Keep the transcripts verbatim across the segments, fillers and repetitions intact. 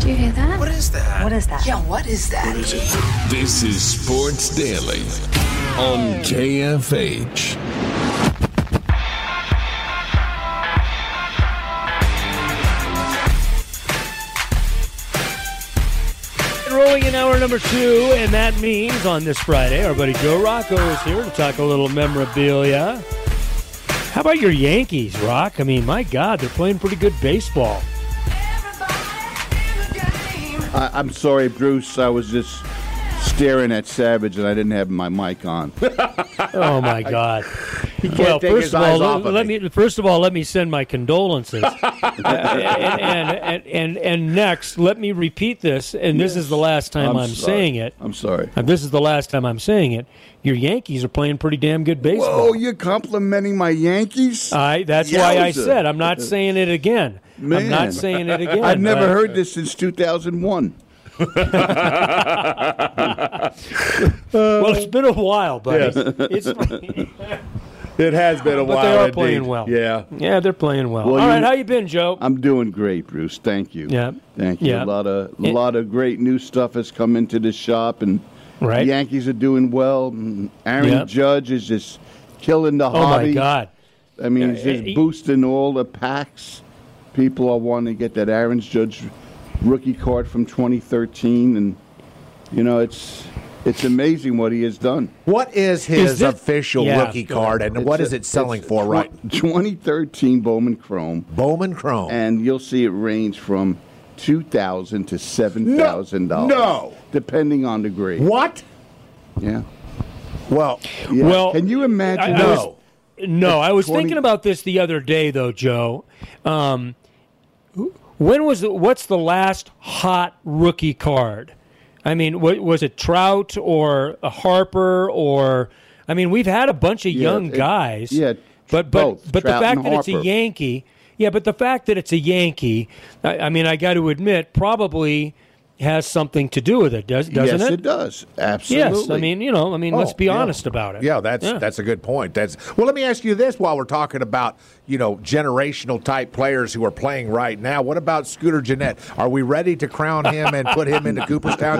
Do you hear that? What is that? What is that? Yeah, what is that? What is it? This is Sports Daily on K F H. Rolling in hour number two, and that means on this Friday, our buddy Joe Rocco is here to talk a little memorabilia. How about your Yankees, Rock? I mean, my God, they're playing pretty good baseball. I, I'm sorry, Bruce. I was just staring at Savage, and I didn't have my mic on. Oh my God! He can't Well, take first his of all, eyes let, off of let me. me first of all let me send my condolences, uh, and, and, and and and next let me repeat this, and this is the last time I'm, I'm sorry. saying it. I'm sorry. And this is the last time I'm saying it. Your Yankees are playing pretty damn good baseball. Whoa, you're complimenting my Yankees? I that's why I Yowza. said I'm not saying it again. I'm Man. not saying it again. I've never but- heard this since two thousand one. Well, it's been a while, buddy. It's, It has been a but while. they are indeed. playing well. Yeah. yeah, they're playing well. Well, All you- right, how you been, Joe? I'm doing great, Bruce. Thank you. Yeah. Thank you. Yeah. A lot of a It- lot of great new stuff has come into the shop, and Right. the Yankees are doing well. And Aaron Yep. Judge is just killing the Oh hobby. my God! I mean, Uh, he's just he- boosting all the packs. People are wanting to get that Aaron Judge rookie card from twenty thirteen, and you know it's it's amazing what he has done. What is his Is this- official Yeah, rookie go card, and what It's is a- it selling it's for tw- right? twenty thirteen Bowman Chrome, Bowman Chrome. and you'll see it range from two thousand to seven thousand dollars. No. depending on the grade. What? Yeah. Well, yeah. Well, Can you imagine? I- I this? was- No, I was twenty thinking about this the other day, though, Joe. Um, when was the, what's the last hot rookie card? I mean, wa- was it Trout or a Harper or? I mean, we've had a bunch of Yeah, young it- guys. yeah, but but both, but the Trout fact and that it's a Harper. Yankee, yeah, but the fact that it's a Yankee, I, I mean, I got to admit, probably has something to do with it, does doesn't yes, it? it does. Absolutely. Yes, I mean, you know, I mean, let's Oh, be yeah. honest about it. yeah, that's that's a good point. That's well. Let me ask you this: while we're talking about you know generational type players who are playing right now, what about Scooter Gennett? Are we ready to crown him and put him into Cooperstown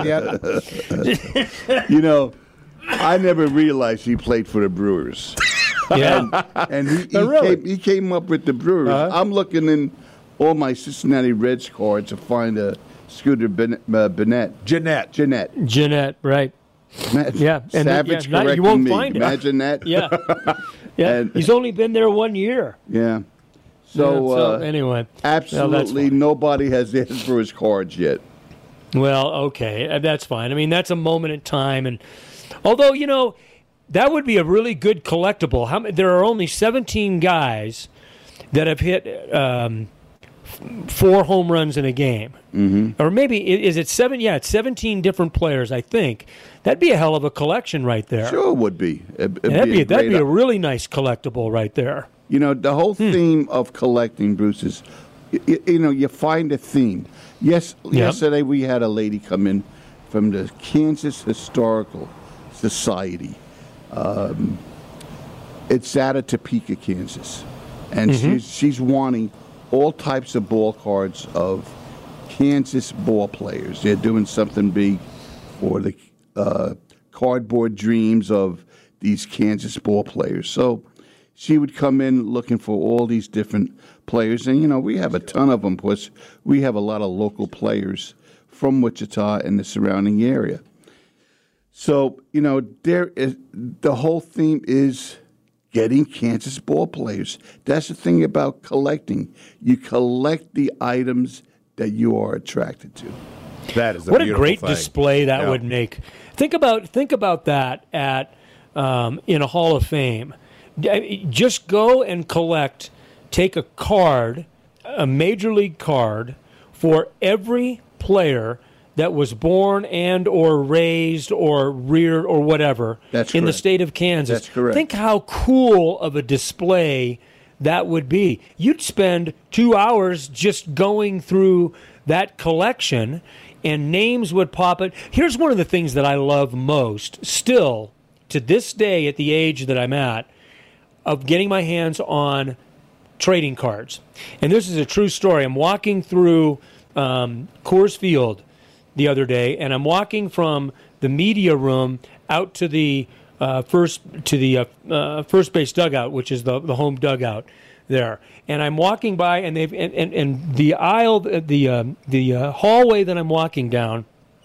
yet? You know, I never realized he played for the Brewers. Yeah. And he, he, Oh, really? came, he came up with the Brewers. Uh-huh. I'm looking in all my Cincinnati Reds cards to find a Scooter Bennett. Uh, Bennett. Jeanette. Jeanette. Jeanette, right? Yeah. and Savage yeah, not- you correcting won't me. find it. Imagine that. Yeah. Yeah. And- He's only been there one year. Yeah. Yeah, So, so uh, anyway. absolutely fine. nobody has asked for his cards yet. Well, okay. uh, That's fine. I mean, that's a moment in time. And although, you know, that would be a really good collectible. How, ma- there are only seventeen guys that have hit um, f- four home runs in a game. Mm-hmm. Or maybe, i- is it seven? Yeah, it's seventeen different players, I think. That'd be a hell of a collection right there. Sure it would be. It, it'd That'd be, a that'd great be a really nice collectible right there. You know, the whole Hmm. theme of collecting, Bruce, is, you, you know, you find a theme. Yes, yesterday we had a lady come in from the Kansas Historical Society. Um, it's out of Topeka, Kansas. And Mm-hmm. she's, she's wanting all types of ball cards of Kansas ball players. They're doing something big for the uh, cardboard dreams of these Kansas ball players. So she would come in looking for all these different players. And, you know, we have a ton of them because we have a lot of local players from Wichita and the surrounding area. So, you know, there is the whole theme is getting Kansas ball players. That's the thing about collecting. You collect the items that you are attracted to. That is a What a beautiful great thing. display that Yeah. would make. Think about think about that at um, in a Hall of Fame. D- Just go and collect, take a card, a major league card for every player that was born and or raised or reared or whatever That's in the correct. state of Kansas. That's correct. Think how cool of a display that would be. You'd spend two hours just going through that collection and names would pop it. Here's one of the things that I love most, still, to this day at the age that I'm at, of getting my hands on trading cards. And this is a true story. I'm walking through um, Coors Field the other day, and I'm walking from the media room out to the uh, first to the uh, uh, first base dugout, which is the the home dugout there. And I'm walking by, and they've and, and, and the aisle, the uh, the uh, hallway that I'm walking down,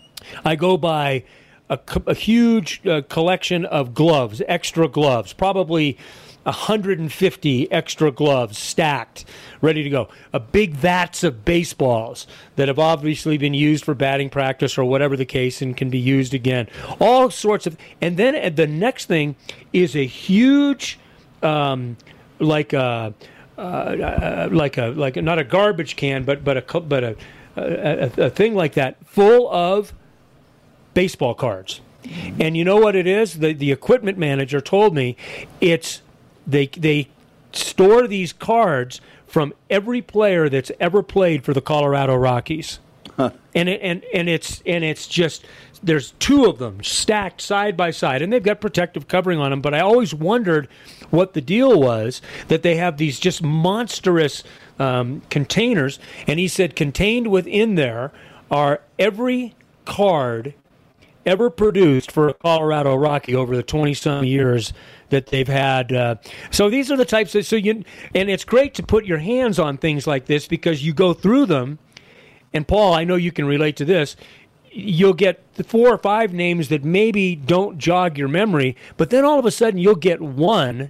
I go by a, a huge uh, collection of gloves, extra gloves, probably one hundred fifty extra gloves stacked, ready to go. A big vats of baseballs that have obviously been used for batting practice or whatever the case and can be used again. All sorts of, and then uh, the next thing is a huge, um, like a, uh, uh, like a, like a, not a garbage can, but but a but a, a, a thing like that full of baseball cards. And you know what it is? The the equipment manager told me it's they they store these cards from every player that's ever played for the Colorado Rockies. Huh. And it, and and it's and it's just there's two of them stacked side by side, and they've got protective covering on them. But I always wondered what the deal was that they have these just monstrous um, containers. And he said contained within there are every card ever produced for a Colorado Rocky over the twenty-some years that they've had. Uh, so these are the types of, so you, and it's great to put your hands on things like this because you go through them, and Paul, I know you can relate to this, you'll get four or five names that maybe don't jog your memory, but then all of a sudden you'll get one,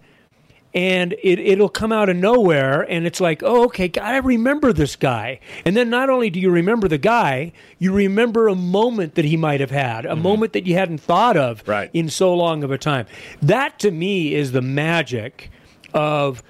and it, it'll come out of nowhere, and it's like, oh, okay, God, I remember this guy. And then not only do you remember the guy, you remember a moment that he might have had, a mm-hmm. moment that you hadn't thought of right. in so long of a time. That, to me, is the magic of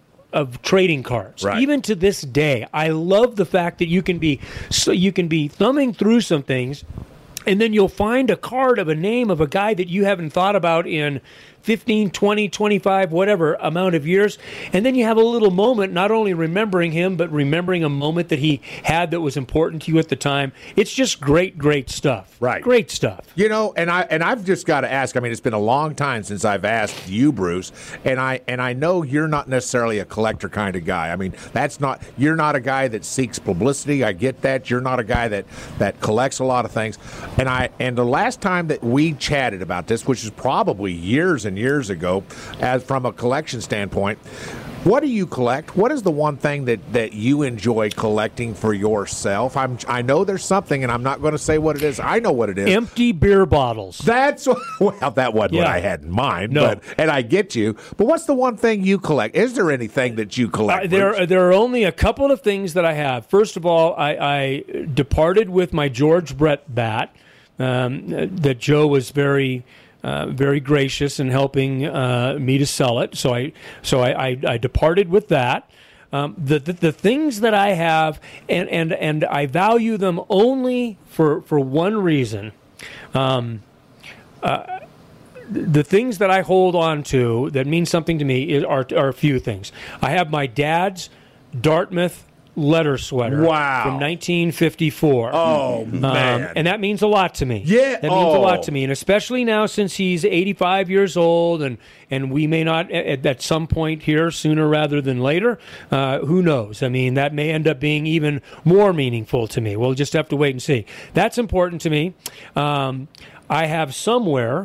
of trading cards. Right. Even to this day, I love the fact that you can be so you can be thumbing through some things, and then you'll find a card of a name of a guy that you haven't thought about in fifteen, twenty, twenty-five, whatever amount of years. And then you have a little moment, not only remembering him, but remembering a moment that he had that was important to you at the time. It's just great, great stuff. Right. Great stuff. You know, and I and I've just got to ask, I mean, it's been a long time since I've asked you, Bruce, and I and I know you're not necessarily a collector kind of guy. I mean, that's not you're not a guy that seeks publicity. I get that. You're not a guy that that collects a lot of things. And I and the last time that we chatted about this, which is probably years and years ago, as from a collection standpoint, what do you collect? What is the one thing that, that you enjoy collecting for yourself? I'm I know there's something, and I'm not going to say what it is. I know what it is. Empty beer bottles. That's well, that wasn't yeah. what I had in mind. No. But and I get you. But what's the one thing you collect? Is there anything that you collect? Uh, there, there are only a couple of things that I have. First of all, I, I departed with my George Brett bat. Um, that Joe was very, uh, very gracious in helping uh, me to sell it. So I, so I, I, I departed with that. Um, the, the the things that I have, and, and, and I value them only for for one reason. Um, uh, the things that I hold on to that mean something to me is, are are a few things. I have my dad's Dartmouth letter sweater wow. from nineteen fifty-four. Oh, man. Um, and that means a lot to me. Yeah. That means oh. a lot to me. And especially now since he's eighty-five years old, and, and we may not, at, at some point here, sooner rather than later, uh, who knows? I mean, that may end up being even more meaningful to me. We'll just have to wait and see. That's important to me. Um, I have somewhere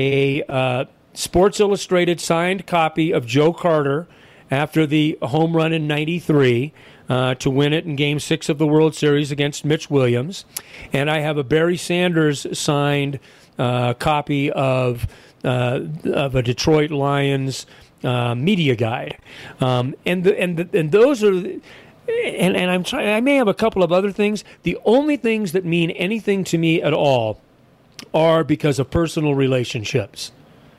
a uh, Sports Illustrated signed copy of Joe Carter after the home run in ninety-three. Uh, to win it in Game Six of the World Series against Mitch Williams, and I have a Barry Sanders signed uh, copy of uh, of a Detroit Lions uh, media guide, um, and the, and the, and those are, and and I'm trying. I may have a couple of other things. The only things that mean anything to me at all are because of personal relationships,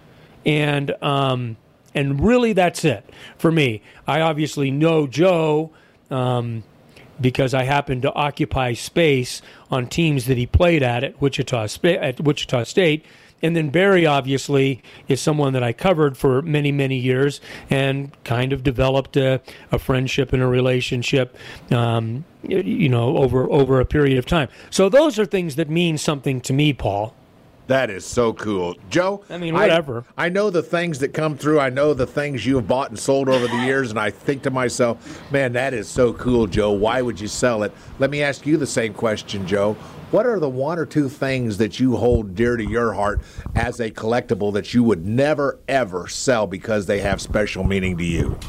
and um, and really that's it for me. I obviously know Joe. Um, because I happened to occupy space on teams that he played at at Wichita, at Wichita State. And then Barry, obviously, is someone that I covered for many, many years and kind of developed a, a friendship and a relationship, um, you know, over, over a period of time. So those are things that mean something to me, Paul. That is so cool. Joe, I mean, whatever. I, I know the things that come through. I know the things you have bought and sold over the years, and I think to myself, man, that is so cool, Joe. Why would you sell it? Let me ask you the same question, Joe. What are the one or two things that you hold dear to your heart as a collectible that you would never, ever sell because they have special meaning to you?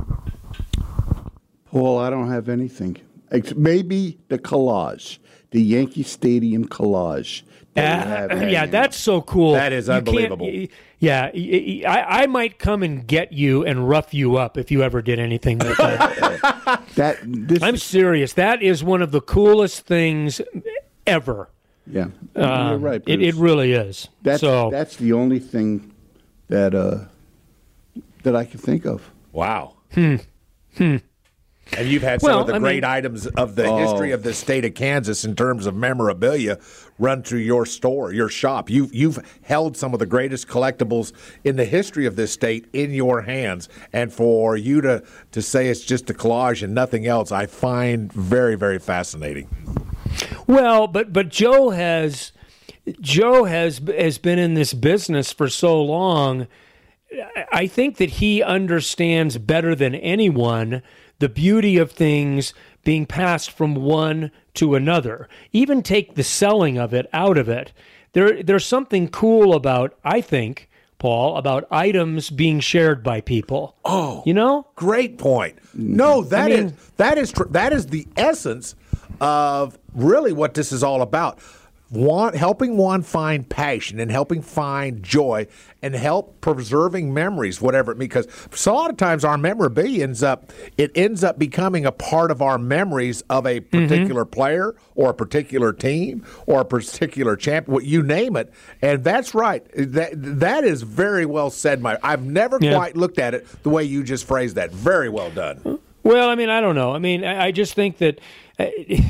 Paul, I don't have anything. Maybe the collage, the Yankee Stadium collage. Uh, yeah, that's so cool. That is unbelievable. Yeah, I, I might come and get you and rough you up if you ever did anything with that. that this, I'm serious. That is one of the coolest things ever. Yeah, um, you're right. It, it really is. That's so, that's the only thing that uh, that I can think of. Wow. Hmm. Hmm. And you've had some well, of the I great mean, items of the oh. history of the state of Kansas in terms of memorabilia run through your store, your shop. You've, you've held some of the greatest collectibles in the history of this state in your hands. And for you to, to say it's just a collage and nothing else, I find very, very fascinating. Well, but but Joe has Joe has has been in this business for so long. I think that he understands better than anyone the beauty of things being passed from one to another. Even take the selling of it out of it. There, there's something cool about, I think, Paul, about items being shared by people. Oh, you know, great point. No, that I mean, is that is tr- that is the essence of really what this is all about. Want, helping one find passion and helping find joy and help preserving memories, whatever it means. Because so a lot of times our memorabilia ends up, it ends up becoming a part of our memories of a particular mm-hmm. player or a particular team or a particular champ, what you name it. And that's right. That that is very well said, Mike. I've never yeah. quite looked at it the way you just phrased that. Very well done. Well, I mean, I don't know. I mean, I, I just think that uh,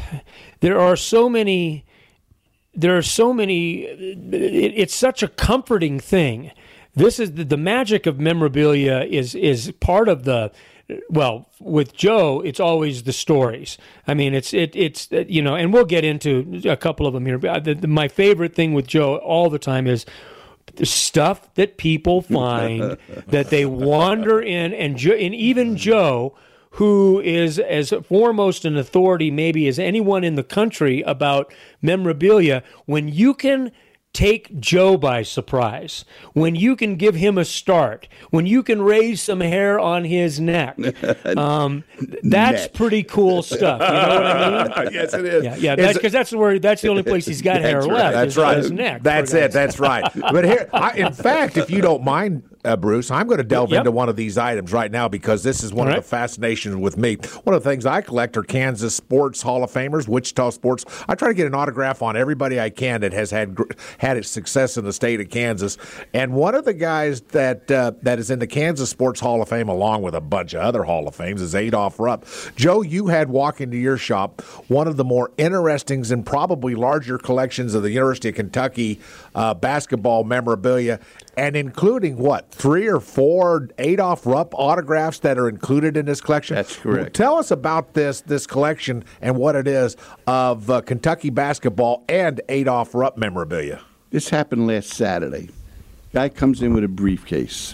there are so many. There are so many, it's such a comforting thing. This is the, the magic of memorabilia is is part of the, well, with Joe, it's always the stories. I mean, it's, it it's you know, and we'll get into a couple of them here. The, the, my favorite thing with Joe all the time is the stuff that people find that they wander in, and, jo- and even Joe, who is as foremost an authority maybe as anyone in the country about memorabilia, when you can take Joe by surprise, when you can give him a start, when you can raise some hair on his neck, um, that's neck. pretty cool stuff. You know what I mean? Yes, it is. Yeah, yeah, because that's, that's where that's the only place he's got hair right. left. That's is right. On his neck. That's it. That's right. But here, I, in fact, if you don't mind, uh, Bruce, I'm going to delve yep. into one of these items right now because this is one All of right. the fascinations with me. One of the things I collect are Kansas Sports Hall of Famers, Wichita Sports. I try to get an autograph on everybody I can that has had had its success in the state of Kansas. And one of the guys that uh, that is in the Kansas Sports Hall of Fame, along with a bunch of other Hall of Fames, is Adolph Rupp. Joe, you had walk into your shop one of the more interesting and probably larger collections of the University of Kentucky uh, basketball memorabilia, and including what, three or four Adolph Rupp autographs that are included in this collection? That's correct. Tell us about this this collection and what it is of uh, Kentucky basketball and Adolph Rupp memorabilia. This happened last Saturday. Guy comes in with a briefcase,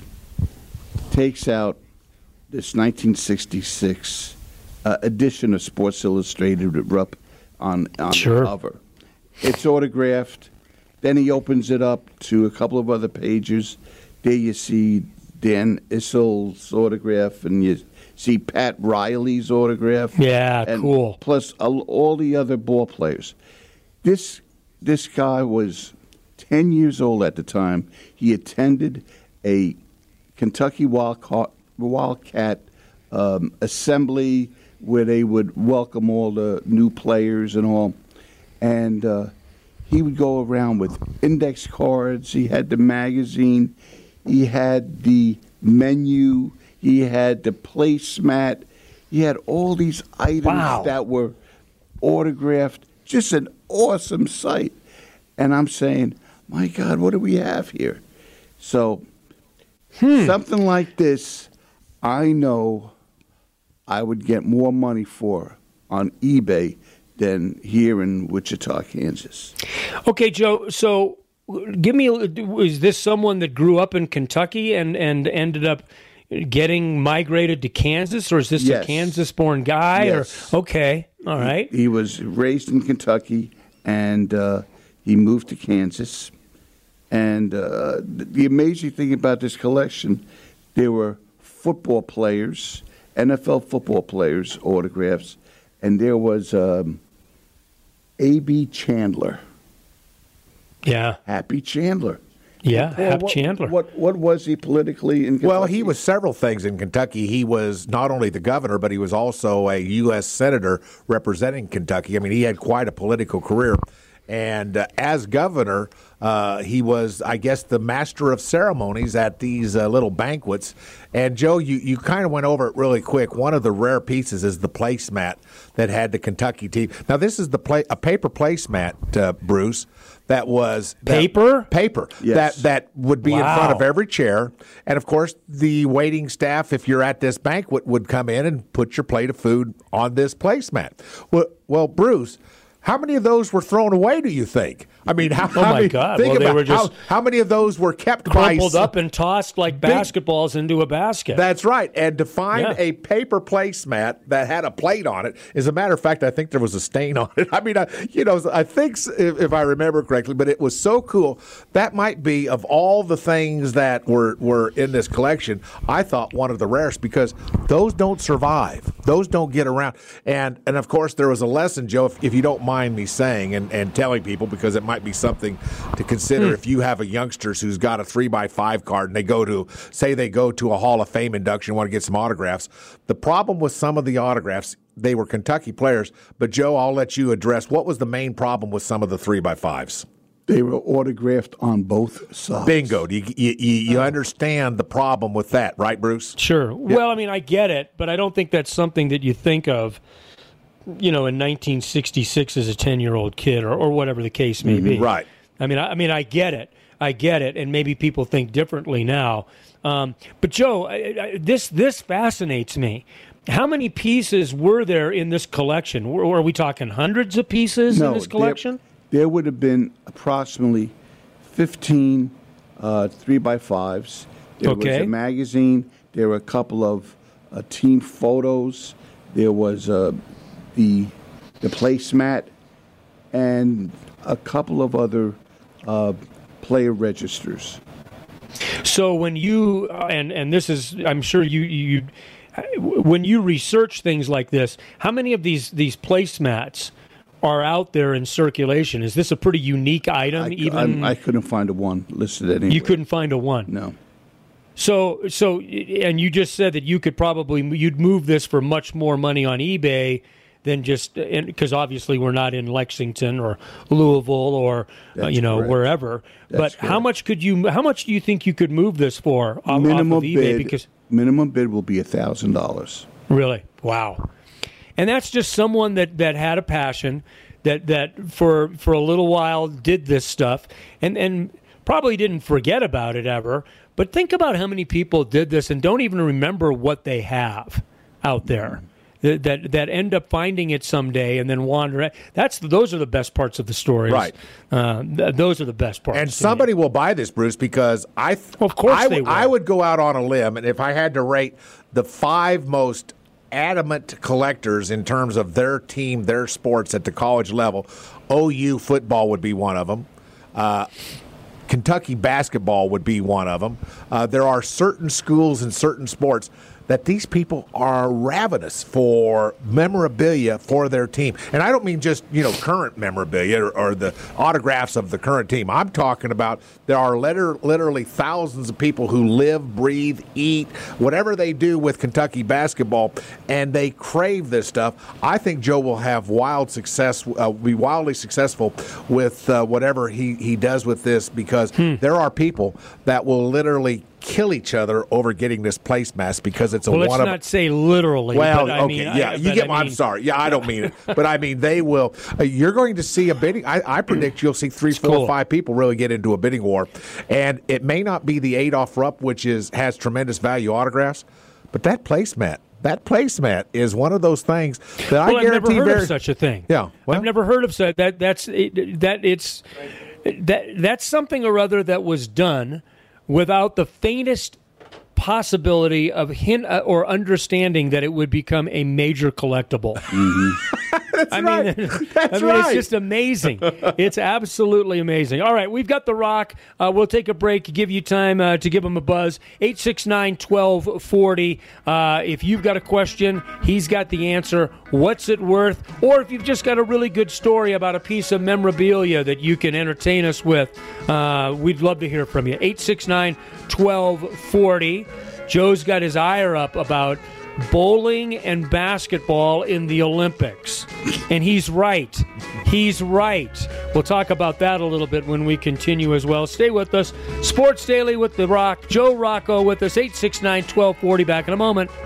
takes out this nineteen sixty-six uh, edition of Sports Illustrated with Rupp on, on sure. the cover. It's autographed. Then he opens it up to a couple of other pages. There you see Dan Issel's autograph, and you see Pat Riley's autograph. Yeah, and cool. Plus all the other ball players. This this guy was ten years old at the time. He attended a Kentucky Wildcat, Wildcat um, assembly where they would welcome all the new players and all. And uh, he would go around with index cards. He had the magazine. He had the menu. He had the placemat. He had all these items wow. that were autographed. Just an awesome sight. And I'm saying, my God, what do we have here? So hmm. something like this, I know I would get more money for on eBay than here in Wichita, Kansas. Okay, Joe, so give me, is this someone that grew up in Kentucky and, and ended up getting migrated to Kansas, or is this Yes. a Kansas-born guy? Yes. Or okay, all right. He, he was raised in Kentucky, and uh, he moved to Kansas. And uh, the, the amazing thing about this collection, there were football players, N F L football players' autographs, and there was um, A B Chandler, Yeah, Happy Chandler. yeah, Paul, Hap what, Chandler. What what was he politically in Kentucky? Well, he was several things in Kentucky. He was not only the governor, but he was also a U S senator representing Kentucky. I mean, he had quite a political career. And uh, as governor, uh, he was, I guess, the master of ceremonies at these uh, little banquets. And, Joe, you, you kind of went over it really quick. One of the rare pieces is the placemat that had the Kentucky team. Now, this is the play, a paper placemat, uh, Bruce, that was that- Paper? paper Yes. that that would be in front Wow. of every chair, and of course the waiting staff, if you're at this banquet, would come in and put your plate of food on this placemat. Well, well, Bruce, how many of those were thrown away, do you think? I mean, how, Oh, how my many, God. think Well, they about were just how, how many of those were kept Crumpled by up and tossed like basketballs into a basket. That's right. And to find Yeah. a paper placemat that had a plate on it, as a matter of fact, I think there was a stain on it. I mean, I, you know, I think, s- if, if I remember correctly, but it was so cool. That might be, of all the things that were, were in this collection, I thought one of the rarest, because those don't survive. Those don't get around. And, and of course, there was a lesson, Joe, if, if you don't mind me saying and, and telling people, because it might be something to consider Hmm. if you have a youngsters who's got a three by five card and they go to, say they go to a Hall of Fame induction, want to get some autographs. The problem with some of the autographs, they were Kentucky players, but Joe, I'll let you address what was the main problem with some of the three by fives. They were autographed on both sides. Bingo. You, you, you, you understand the problem with that, right, Bruce? Sure. Well, I mean, I get it, but I don't think that's something that you think of, you know, in nineteen sixty-six as a ten-year-old kid, or, or whatever the case may be. Right. I mean, I, I mean, I get it. I get it, and maybe people think differently now. Um, but Joe, I, I, this this fascinates me. How many pieces were there in this collection? Were, are we talking hundreds of pieces No, in this collection? There, there would have been approximately fifteen uh, three by fives. There Okay. was a magazine. There were a couple of uh, team photos. There was uh, the the placemat and a couple of other uh, player registers. So when you uh, and and this is, I'm sure you you when you research things like this, how many of these these placemats are out there in circulation? Is this a pretty unique item? I, even I, I couldn't find a one listed anywhere. you couldn't find a one. No. So so and you just said that you could probably you'd move this for much more money on eBay than just because obviously we're not in Lexington or Louisville or uh, That's you know correct. wherever. That's but how correct. much could you? How much do you think you could move this for off, Minimum off of eBay? bid. Because minimum bid will be a thousand dollars. really, wow, and that's just someone that, that had a passion that that for for a little while did this stuff and and probably didn't forget about it ever. But think about how many people did this and don't even remember what they have out there. That, that that end up finding it someday and then wander. That's those are the best parts of the stories, Right. Uh, th- those are the best parts. And to me. somebody will buy this, Bruce, because I, th- Of course I, they w- will. I would go out on a limb, and if I had to rate the five most adamant collectors in terms of their team, their sports at the college level, O U football would be one of them. Uh, Kentucky basketball would be one of them. Uh, there are certain schools and certain sports that these people are ravenous for memorabilia for their team. And I don't mean just, you know, current memorabilia or, or the autographs of the current team. I'm talking about there are liter- literally thousands of people who live, breathe, eat, whatever they do with Kentucky basketball, and they crave this stuff. I think Joe will have wild success, uh, be wildly successful with uh, whatever he, he does with this, because Hmm. there are people that will literally kill each other over getting this placemat because it's a well, let's one of not say literally. well, but I okay, mean, yeah, I, you but get. I my I'm mean- sorry, yeah, I don't mean it, but I mean they will. Uh, you're going to see a bidding. I, I predict you'll see three, four, cool. five people really get into a bidding war, and it may not be the Adolph Rupp, which is has tremendous value autographs, but that placemat, that placemat is one of those things that well, I I've never guarantee heard very, of such a thing. Yeah, well, I've never heard of such that. That's that. It's that. That's something or other that was done without the faintest possibility of hint uh, or understanding that it would become a major collectible. That's I right. mean, That's I mean, right. it's just amazing. It's absolutely amazing. All right, we've got The Rock. Uh, we'll take a break, give you time uh, to give him a buzz. eight six nine, one two four zero. Uh, if you've got a question, he's got the answer. What's it worth? Or if you've just got a really good story about a piece of memorabilia that you can entertain us with, uh, we'd love to hear from you. eight six nine, one two four zero. Joe's got his ire up about bowling and basketball in the Olympics. And he's right. He's right. We'll talk about that a little bit when we continue as well. Stay with us. Sports Daily with The Rock. Joe Rocco with us. eight six nine, one two four zero. Back in a moment.